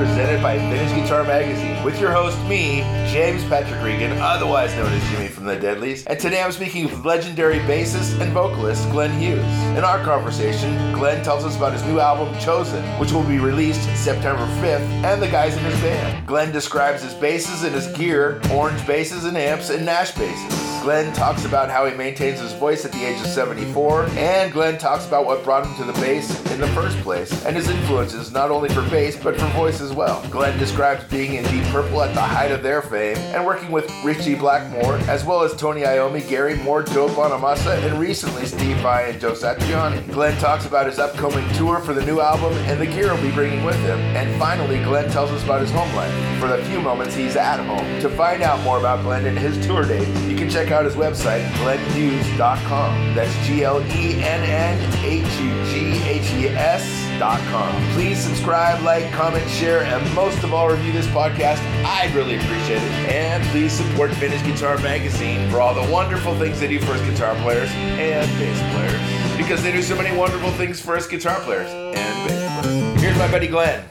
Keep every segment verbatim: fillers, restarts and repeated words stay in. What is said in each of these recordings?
presented by Vintage Guitar Magazine, with your host, me, James Patrick Regan, otherwise known as Jimmy from the Deadlies. And today I'm speaking with legendary bassist and vocalist Glenn Hughes. In our conversation, Glenn tells us about his new album, Chosen, which will be released September fifth, and the guys in his band. Glenn describes his basses and his gear, orange basses and amps, and Nash basses. Glenn talks about how he maintains his voice at the age of seventy-four, and Glenn talks about what brought him to the bass in the first place, and his influences not only for bass, but for voice as well. Glenn describes being in Deep Purple at the height of their fame, and working with Richie Blackmore, as well as Tony Iommi, Gary Moore, Joe Bonamassa, and recently Steve Vai and Joe Satriani. Glenn talks about his upcoming tour for the new album and the gear he'll be bringing with him. And finally, Glenn tells us about his home life, for the few moments he's at home. To find out more about Glenn and his tour dates, you can check out his website, glenn hughes dot com. That's G L E N N H U G H E S dot com. Please subscribe, like, comment, share, and most of all, review this podcast. I'd really appreciate it. And please support Vintage Guitar Magazine for all the wonderful things they do for us guitar players and bass players. Because they do so many wonderful things for us guitar players and bass players. Here's my buddy Glenn.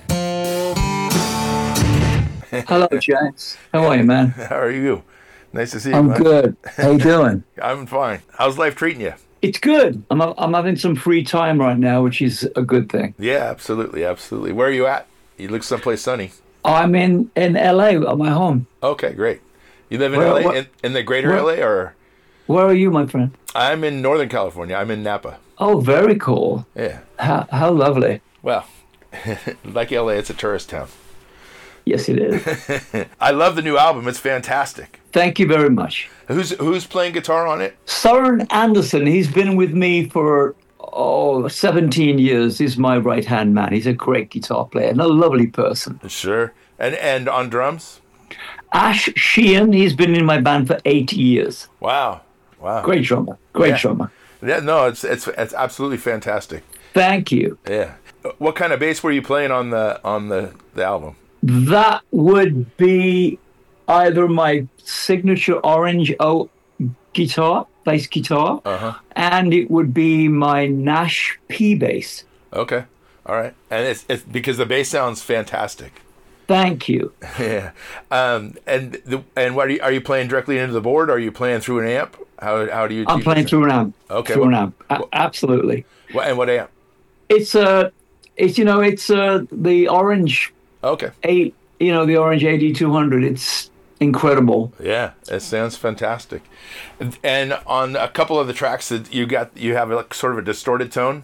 Hello, James. How are you, man? How are you? Nice to see you. I'm Glenn. good. How you doing? I'm fine. How's life treating you? It's good. I'm I'm having some free time right now, which is a good thing. Yeah, absolutely, absolutely. Where are you at? You look someplace sunny. I'm in, in L A at my home. Okay, great. You live in Where, L A, what, in, in the greater where, L A, or? Where are you, my friend? I'm in Northern California. I'm in Napa. Oh, very cool. Yeah. How how lovely. Well, like L A, it's a tourist town. Yes, it is. I love the new album. It's fantastic. Thank you very much. Who's who's playing guitar on it? Søren Andersen. He's been with me for oh seventeen years. He's my right hand man. He's a great guitar player and a lovely person. Sure. And and on drums? Ash Sheehan. He's been in my band for eight years. Wow. Wow. Great drummer. Great yeah. drummer. Yeah. No, it's it's it's absolutely fantastic. Thank you. Yeah. What kind of bass were you playing on the on the, the album? That would be either my signature Orange O guitar, bass guitar, uh-huh. and it would be my Nash P bass. Okay, all right, and it's it's because the bass sounds fantastic. Thank you. Yeah, um, and the and what are you, are you playing directly into the board? Or are you playing through an amp? How how do you? I'm playing through an amp. Okay, through what, an amp. A- what, absolutely. What, and what amp? It's a, uh, it's you know, it's uh, the Orange. Okay. Eight, you know, the Orange A D two hundred. It's incredible. Yeah, it sounds fantastic. And on a couple of the tracks that you got, you have like sort of a distorted tone.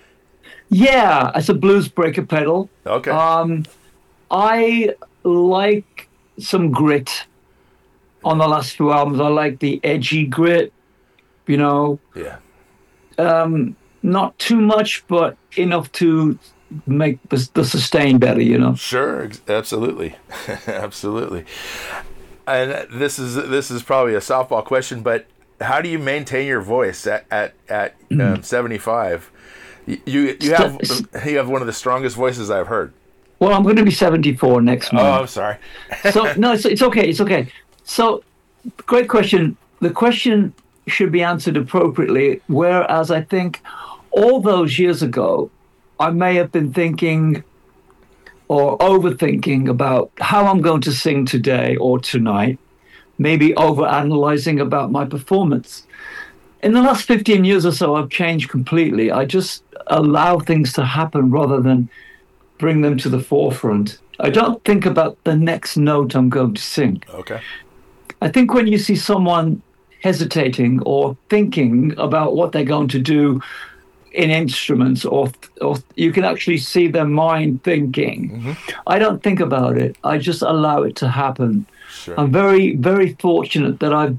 Yeah, it's a blues breaker pedal. Okay. Um, I like some grit on the last few albums. I like the edgy grit, you know. Yeah. Um, not too much, but enough to make the, the sustain better, you know. Sure, absolutely, absolutely. And this is this is probably a softball question, but how do you maintain your voice at at at um, seventy-five? You you have you have one of the strongest voices I've heard. Well, I'm going to be seventy-four next month. Oh, I'm sorry. so no, it's it's okay, it's okay. So, great question. The question should be answered appropriately. Whereas I think all those years ago, I may have been thinking or overthinking about how I'm going to sing today or tonight, maybe overanalyzing about my performance. In the last fifteen years or so, I've changed completely. I just allow things to happen rather than bring them to the forefront. I don't think about the next note I'm going to sing. Okay. I think when you see someone hesitating or thinking about what they're going to do in instruments, or or you can actually see their mind thinking. Mm-hmm. I don't think about it. I just allow it to happen. Sure. I'm very, very fortunate that I've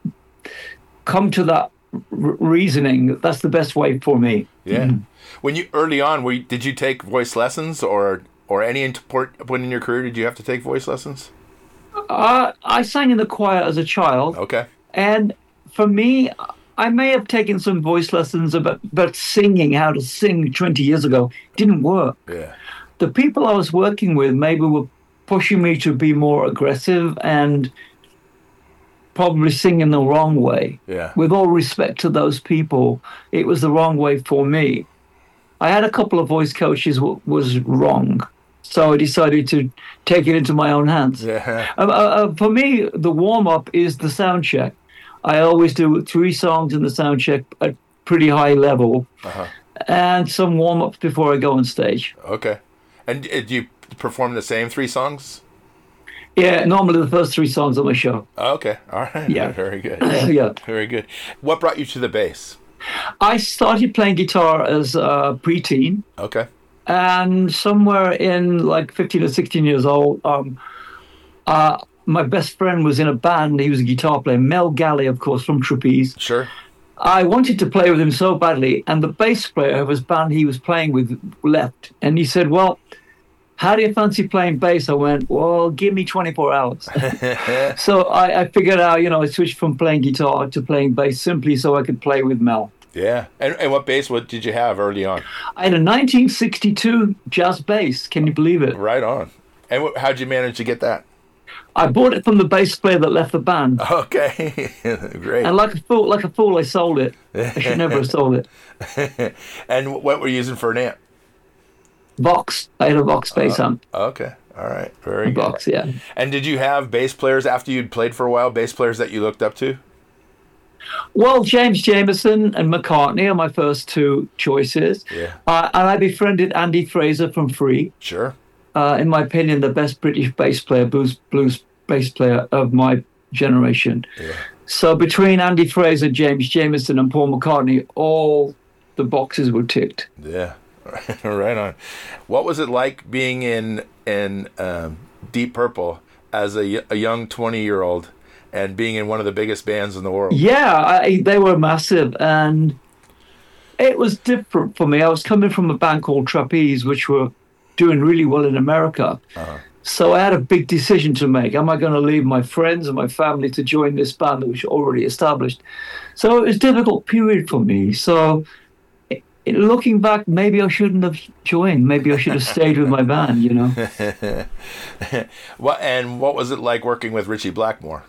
come to that r- reasoning. That's the best way for me. Yeah. Mm. When you early on, were you, did you take voice lessons, or or any point in your career did you have to take voice lessons? Uh, I sang in the choir as a child. Okay. And for me, I may have taken some voice lessons about, about singing, how to sing twenty years ago. It didn't work. Yeah. The people I was working with maybe were pushing me to be more aggressive and probably singing the wrong way. Yeah. With all respect to those people, it was the wrong way for me. I had a couple of voice coaches who was wrong. So I decided to take it into my own hands. Yeah. Uh, uh, for me, the warm up is the sound check. I always do three songs in the sound check at pretty high level, Uh-huh. and some warm ups before I go on stage. Okay. And uh, do you perform the same three songs? Yeah, normally the first three songs on my show. Okay. All right. Yeah. Very good. Yeah. Very good. What brought you to the bass? I started playing guitar as a preteen, Okay. and somewhere in like fifteen or sixteen years old, um, uh, my best friend was in a band. He was a guitar player, Mel Galley, of course, from Trapeze. Sure. I wanted to play with him so badly, and the bass player of his band he was playing with left, and he said, well, how do you fancy playing bass? I went, well, give me twenty-four hours. So I, I figured out, you know, I switched from playing guitar to playing bass simply so I could play with Mel. Yeah. And, and what bass what did you have early on? I had a nineteen sixty-two jazz bass. Can you believe it? Right on. And wh- how'd you manage to get that? I bought it from the bass player that left the band. Okay. Great. And like a fool, like a fool, I sold it. I should never have sold it. And what were you using for an amp? Vox. I had a Vox bass Uh, amp. Okay. All right. Very A good. Vox, yeah. And did you have bass players after you'd played for a while, bass players that you looked up to? Well, James Jamerson and McCartney are my first two choices. Yeah. Uh, and I befriended Andy Fraser from Free. Sure. Uh, in my opinion, the best British bass player, blues, blues bass player of my generation. Yeah. So between Andy Fraser, James Jamerson, and Paul McCartney, all the boxes were ticked. Yeah. Right on. What was it like being in in um, Deep Purple as a, y- a young twenty-year-old and being in one of the biggest bands in the world? Yeah, I, they were massive, and it was different for me. I was coming from a band called Trapeze, which were doing really well in America. Uh-huh. So I had a big decision to make. Am I going to leave my friends and my family to join this band that was already established? So it was a difficult period for me. So i- looking back, maybe I shouldn't have joined. Maybe I should have stayed with my band, you know. What and what was it like working with Richie Blackmore?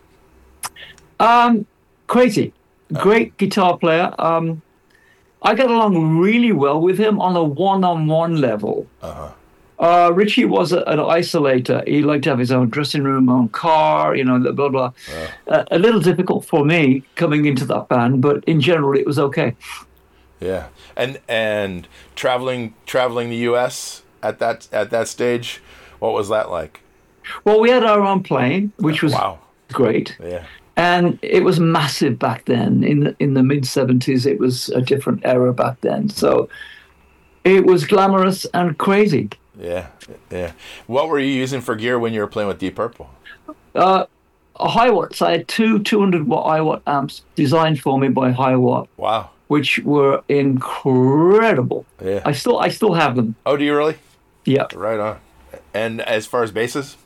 Um, crazy. Great guitar player. Um, I got along really well with him on a one-on-one level. Uh-huh. Uh, Richie was a, an isolator. He liked to have his own dressing room, own car, you know, blah, blah, blah. Wow. Uh, a little difficult for me coming into that band, but in general, it was okay. Yeah. And and traveling traveling the U S at that at that stage, what was that like? Well, we had our own plane, which was Wow. great. Yeah. And it was massive back then. In the, in the mid seventies, it was a different era back then. So it was glamorous and crazy. Yeah. Yeah. What were you using for gear when you were playing with Deep Purple? Uh, Hiwatt, I had two two hundred watt Hiwatt amps designed for me by Hiwatt, Wow. which were incredible. Yeah. I still I still have them. Oh, do you really? Yeah. Right on. And as far as basses?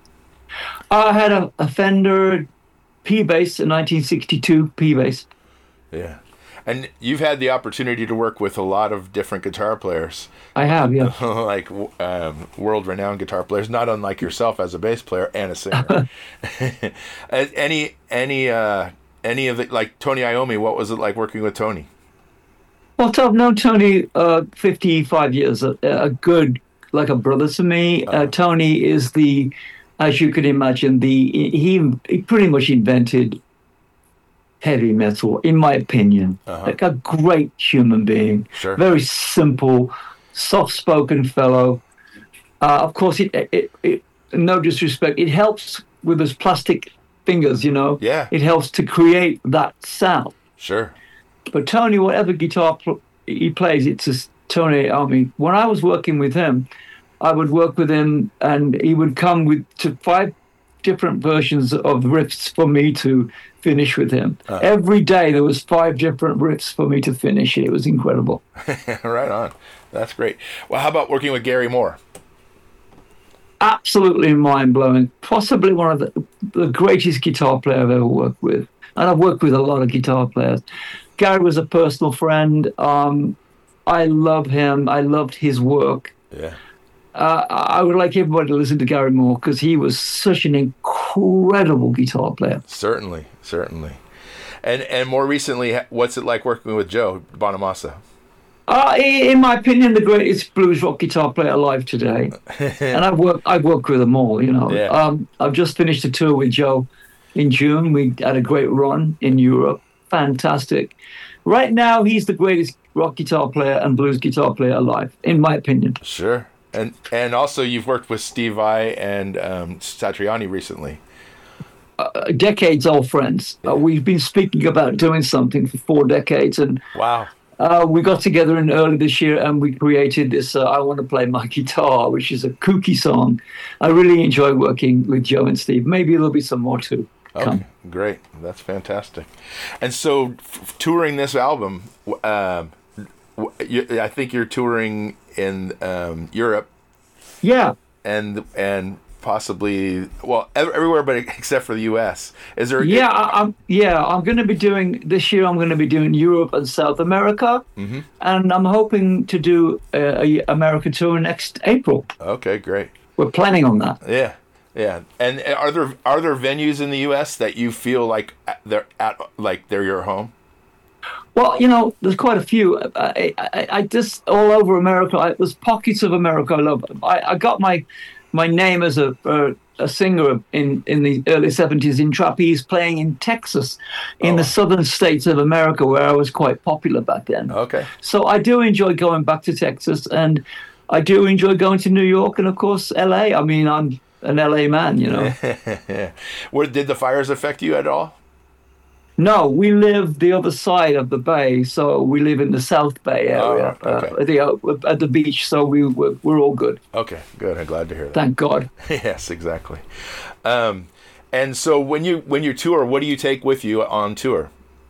I had a, a Fender P-Bass, a nineteen sixty-two P-Bass. Yeah. And you've had the opportunity to work with a lot of different guitar players, I have, yeah. like um, world-renowned guitar players, not unlike yourself as a bass player and a singer. any any uh, any of the, like Tony Iommi, what was it like working with Tony? Well, I've known Tony uh, fifty-five years, a, a good, like a brother to me. Uh, Tony is the, as you could imagine, the he, he pretty much invented heavy metal, in my opinion. Uh-huh. Like a great human being. Sure. Very simple, soft-spoken fellow. Uh, of course, it, it, it, no disrespect, it helps with his plastic fingers, you know. Yeah. It helps to create that sound. Sure. But Tony, whatever guitar pl- he plays, it's just Tony Iommi. When I was working with him, I would work with him, and he would come with to five different versions of riffs for me to finish with him. Uh. Every day there was five different riffs for me to finish. It was incredible. Right on. That's great. Well, how about working with Gary Moore? Absolutely mind-blowing. Possibly one of the, the greatest guitar player I've ever worked with. And I've worked with a lot of guitar players. Gary was a personal friend. Um, I love him. I loved his work. Yeah. Uh, I would like everybody to listen to Gary Moore because he was such an incredible guitar player. Certainly. Certainly. And and more recently, what's it like working with Joe Bonamassa? Uh, i- in my opinion, the greatest blues rock guitar player alive today. And I've worked, I've worked with them all, you know. Yeah. Um, I've just finished a tour with Joe in June. We had a great run in Europe. Fantastic. Right now, he's the greatest rock guitar player and blues guitar player alive, in my opinion. Sure. And and also you've worked with Steve Vai and um, Satriani recently. Uh, decades old friends. Uh, we've been speaking about doing something for four decades, and Wow. uh, we got together in early this year and we created this uh, I Want to Play My Guitar, which is a kooky song. I really enjoy working with Joe and Steve. Maybe there'll be some more too. Okay, Come. great. That's fantastic. And so f- touring this album, um, w- you, I think you're touring in um, Europe Yeah. and and possibly, well, ev- everywhere but except for the U S. Is there? Yeah, I, I'm. Yeah, I'm going to be doing this year. I'm going to be doing Europe and South America, Mm-hmm. and I'm hoping to do a, a America tour next April. Okay, great. We're planning on that. Yeah, yeah. And are there are there venues in the U S that you feel like they're at like they're your home? Well, you know, there's quite a few. I, I, I just all over America. I, there's pockets of America I love. I, I got my my name as a uh, a singer in, in the early seventies in trapeze, playing in Texas, in Oh. the southern states of America, where I was quite popular back then. Okay. So I do enjoy going back to Texas, and I do enjoy going to New York, and of course L A. I mean, I'm an L A man, you know. Where did the fires affect you at all? No, we live the other side of the bay, so we live in the South Bay area, Oh, okay. uh, at, the, uh, at the beach. So we we're, we're all good, Okay, good. I'm glad to hear that. thank God. Yes, exactly. Um, and so when you when you tour, what do you take with you on tour?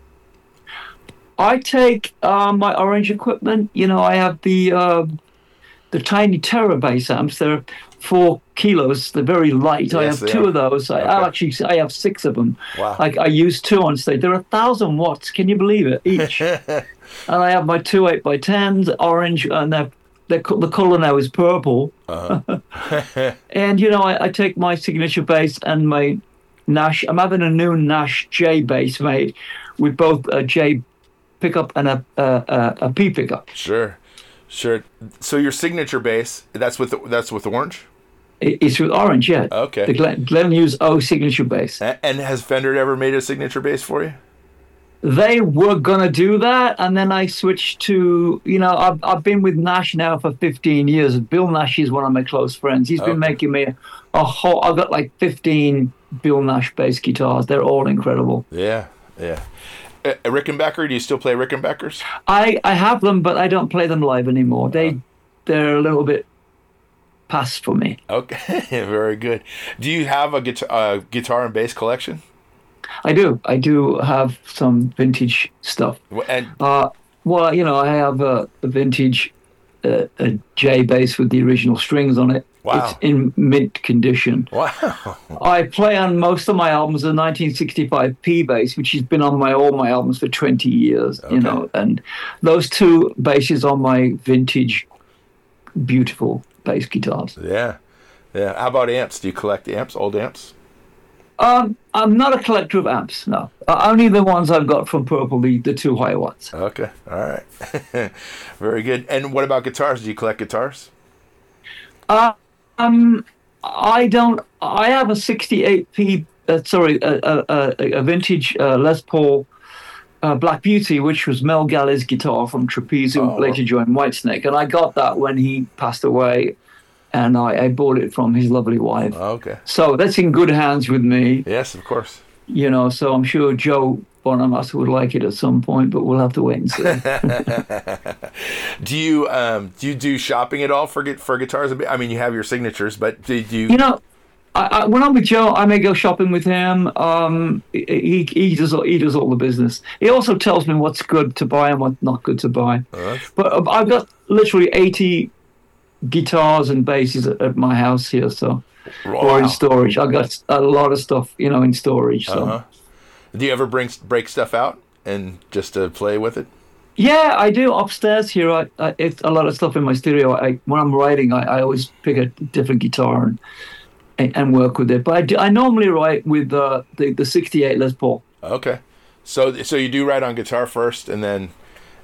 I take uh, my Orange equipment. You know, I have the uh, the tiny Terra bass amps. They're four kilos. They're very light. I Yes, have they two are. of those. I, I Okay. actually I have six of them. Wow. I, I use two on stage. They're a thousand watts. Can you believe it? Each. And I have my two eight by tens, orange, and they're, they're, co- the color now is purple. Uh-huh. And you know, I, I take my signature bass and my Nash. I'm having a new Nash J bass made with both a J pickup and a a, a, a P pickup. Sure, sure. So your signature bass, that's with the, that's with orange. It- It's with orange, yeah. Okay. The Glen, Glen Hughes O signature bass. A- And has Fender ever made a signature bass for you? They were gonna do that, and then I switched to, you know, I've I've been with Nash now for fifteen years. Bill Nash is one of my close friends. He's been Okay. making me a, a whole. I've got like fifteen Bill Nash bass guitars. They're all incredible. Yeah, yeah. Uh, Rickenbacker, do you still play Rickenbackers? I I have them, but I don't play them live anymore. They they're a little bit past for me. Okay, very good. Do you have a guitar, uh, guitar and bass collection? I do. I do have some vintage stuff. Wh- And Uh, well, you know, I have a, a vintage uh, a J bass with the original strings on it. Wow. It's in mint condition. wow, I play on most of my albums a nineteen sixty-five P bass, which has been on my all my albums for twenty years. Okay. You know, and those two basses are my vintage, beautiful bass guitars. yeah, yeah. How about amps? Do you collect amps, old amps? Um, I'm not a collector of amps. No, uh, only the ones I've got from Purple, the, the two high watts. Okay, all right, very good. And what about guitars? Do you collect guitars? Uh, um, I don't. I have a sixty-eight P. Uh, sorry, a, a, a, a vintage uh, Les Paul uh, Black Beauty, which was Mel Galley's guitar from Trapeze, who Oh. later joined Whitesnake, and I got that when he passed away, and I, I bought it from his lovely wife. Okay. So that's in good hands with me, Yes, of course. you know. So I'm sure Joe Bonamassa would like it at some point, but we'll have to wait and see. Do you um do you do shopping at all for gu- for guitars? I mean, you have your signatures, but do you? You know, I, I, when I'm with Joe, I may go shopping with him. Um, he, he does all, he does all the business. He also tells me what's good to buy and what's not good to buy. Uh, But uh, I've got literally eighty guitars and basses at, at my house here, so or in wow. storage. I've got a lot of stuff, you know, in storage. So Uh-huh. Do you ever bring break stuff out and just to play with it? yeah, I do upstairs here. I, I it's a lot of stuff in my studio. I when I'm writing, I, I always pick a different guitar and and, and work with it. But I, do, I normally write with uh, the the sixty-eight Les Paul. Okay. So so you do write on guitar first, and then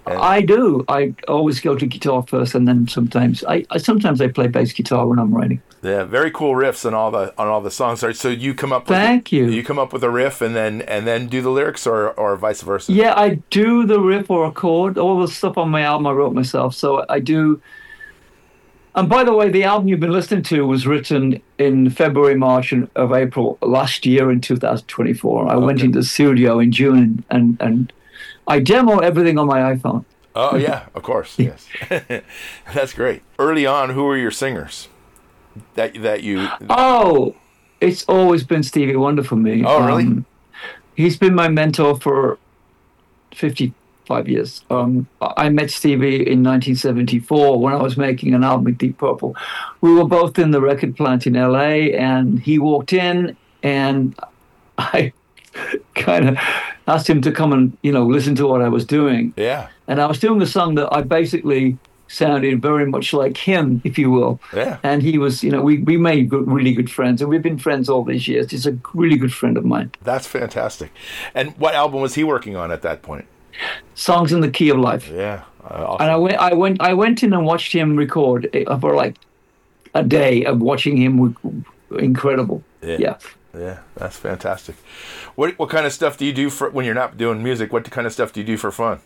And I do. I always go to guitar first, and then sometimes I, I sometimes I play bass guitar when I'm writing. yeah, very cool riffs on all the on all the songs. So you come up with Thank you. You come up with a riff and then and then do the lyrics, or or vice versa. Yeah, I do the riff or a chord. All the stuff on my album I wrote myself. So I do. And by the way, the album you've been listening to was written in February, March, and of April last year in two thousand twenty-four. I Okay. went into the studio in June and and I demo everything on my iPhone. Oh yeah, of course. Yes, that's great. Early on, who were your singers? That that you. Oh, it's always been Stevie Wonder for me. Oh, really? Um, he's been my mentor for fifty-five years. Um, I met Stevie in nineteen seventy-four when I was making an album with Deep Purple. We were both in the record plant in L A, and he walked in, and I kind of asked him to come and, you know, listen to what I was doing. Yeah. And I was doing a song that I basically sounded very much like him, if you will. Yeah. And he was, you know, we, we made good, really good friends, and we've been friends all these years. He's a really good friend of mine. That's fantastic. And what album was he working on at that point? Songs in the Key of Life. Yeah. Uh, awesome. And I went, I went, I went in and watched him record for like a day of watching him. Incredible. Yeah. Yeah. Yeah, that's fantastic. What what kind of stuff do you do for when you're not doing music? What kind of stuff do you do for fun?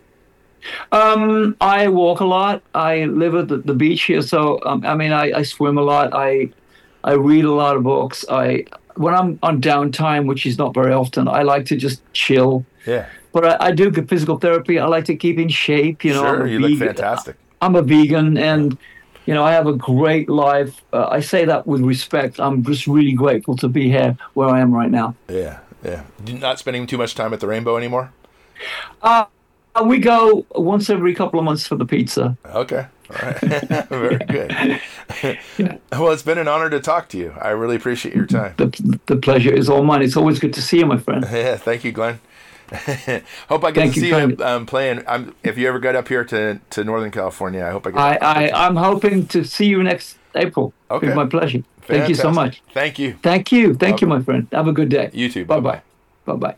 Um, I walk a lot. I live at the, the beach here, so um, I mean, I, I swim a lot. I I read a lot of books. I when I'm on downtime, which is not very often, I like to just chill. Yeah. But I, I do good physical therapy. I like to keep in shape. You know, Sure, I'm a you look vegan. fantastic. I'm a vegan, and you know, I have a great life. Uh, I say that with respect. I'm just really grateful to be here where I am right now. Yeah, yeah. You're not spending too much time at the Rainbow anymore? Uh, we go once every couple of months for the pizza. Okay. All right. Very good. Yeah. Well, it's been an honor to talk to you. I really appreciate your time. The, the pleasure is all mine. It's always good to see you, my friend. Yeah, thank you, Glenn. Hope I get Thank to you, see Glenn. you um, playing. I'm, if you ever get up here to, to Northern California, I hope I get I, I, I'm hoping to see you next April. Okay. It's my pleasure. Thank you so Fantastic. much. Thank you. Thank you. Thank Okay. you, my friend. Have a good day. You too. Bye-bye. Bye-bye.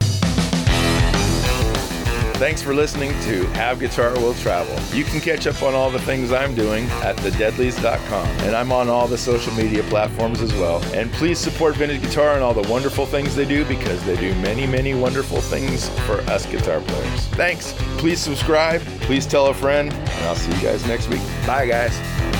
Thanks for listening to Have Guitar Will Travel. You can catch up on all the things I'm doing at the deadlies dot com. And I'm on all the social media platforms as well. And please support Vintage Guitar and all the wonderful things they do, because they do many, many wonderful things for us guitar players. Thanks. Please subscribe. Please tell a friend. And I'll see you guys next week. Bye, guys.